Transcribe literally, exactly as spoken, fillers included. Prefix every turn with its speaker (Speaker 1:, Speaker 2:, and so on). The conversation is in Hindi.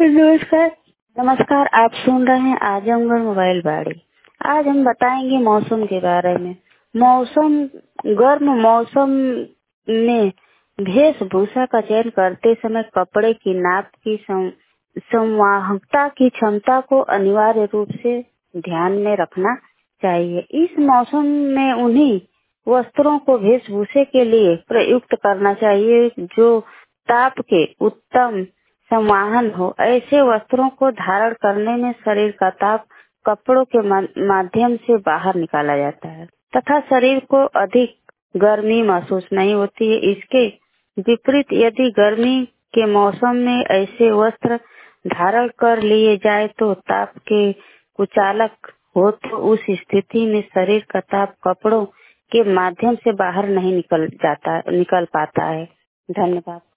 Speaker 1: नमस्कार नमस्कार आप सुन रहे हैं आजमगढ़ मोबाइल बाड़ी। आज हम बताएंगे मौसम के बारे में। मौसम गर्म मौसम में वेशभूषा का चयन करते समय कपड़े की नाप की सं, संवाहकता की क्षमता को अनिवार्य रूप से ध्यान में रखना चाहिए। इस मौसम में उन्हीं वस्त्रों को वेशभूषे के लिए प्रयुक्त करना चाहिए जो ताप के उत्तम संवाहन हो। ऐसे वस्त्रों को धारण करने में शरीर का ताप कपड़ों के माध्यम से बाहर निकाला जाता है तथा शरीर को अधिक गर्मी महसूस नहीं होती है। इसके विपरीत यदि गर्मी के मौसम में ऐसे वस्त्र धारण कर लिए जाए तो ताप के कुचालक हो, तो उस स्थिति में शरीर का ताप कपड़ों के माध्यम से बाहर नहीं निकल जाता निकल पाता है। धन्यवाद।